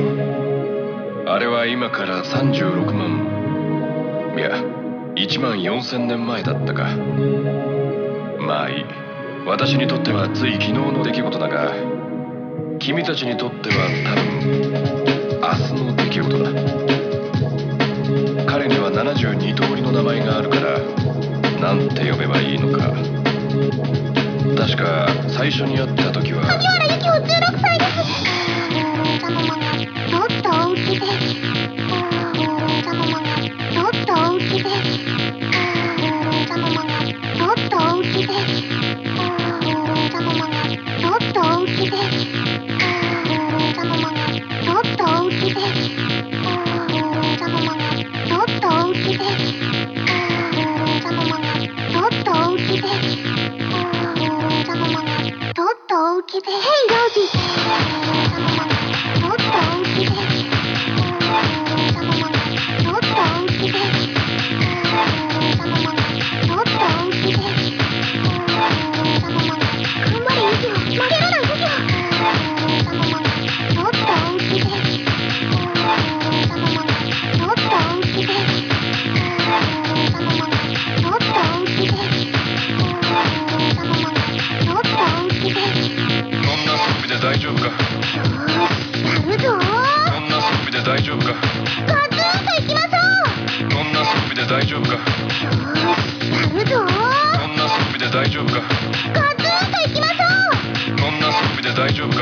あれは今から36万、いや1万4000年前だったか。まあいい。私にとってはつい昨日の出来事だが、君たちにとっては多分明日の出来事だ。彼には72通りの名前があるから、なんて呼べばいいのか。確か最初に会った時は萩原由紀穂16歳です。ちょっとお家でちょっとお家でちょっとお家でちょっとお家でちょっとお家でちょっとお家でちょっとお家でちょっとお家で Hey ロージちょっとお家でちょっとお家でちょっとお家で頑張れユキホ、負けるなユキホ。ちょっとお家でちょっとお家でちょっとお家でちょっとお家でこんな装備で大丈夫か。 よーし、やるぞー。 こんな装備で大丈夫か。 ガツンといきましょう。 こんな装備で大丈夫か。 よーし、やるぞー。 こんな装備で大丈夫か。 ガツンといきましょう。 こんな装備で大丈夫か。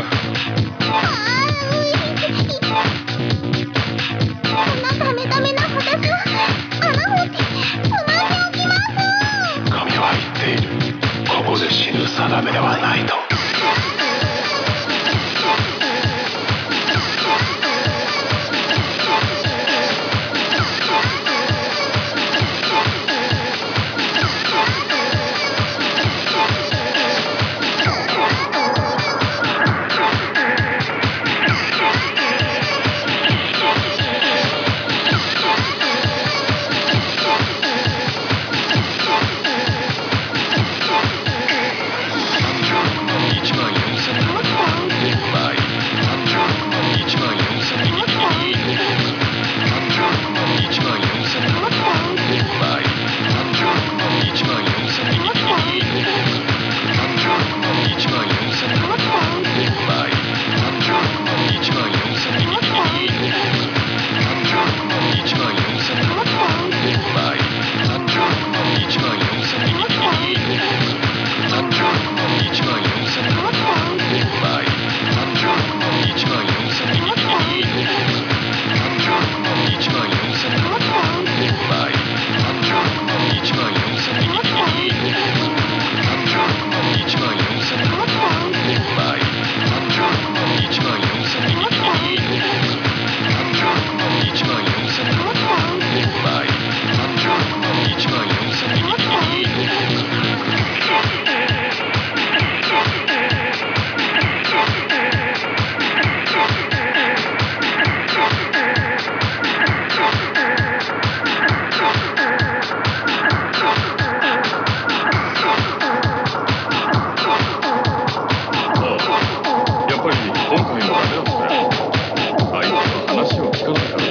こんなダメダメな私は穴掘ってつまんでおきます。 神は言っている。ここで死ぬ定めではないと。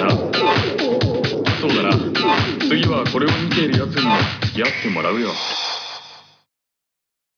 次はこれを見ているやつにもやってもらうよ。